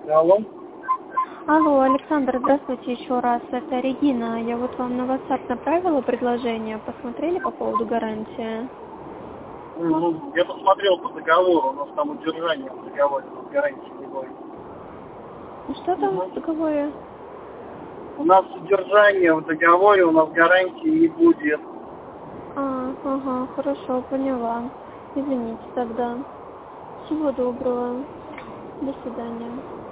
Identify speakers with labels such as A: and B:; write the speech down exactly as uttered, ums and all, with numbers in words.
A: Алло.
B: Алло, Александр, здравствуйте еще раз. Это Регина. Я вот вам на WhatsApp направила предложение. Посмотрели по поводу гарантии?
A: Угу. Я посмотрел по договору, у нас там удержание в договоре, у нас гарантии не будет.
B: Что там
A: Угу.
B: в договоре?
A: У нас удержание в договоре, у нас гарантии не будет.
B: А, ага, хорошо, поняла. Извините тогда. Всего доброго. До свидания.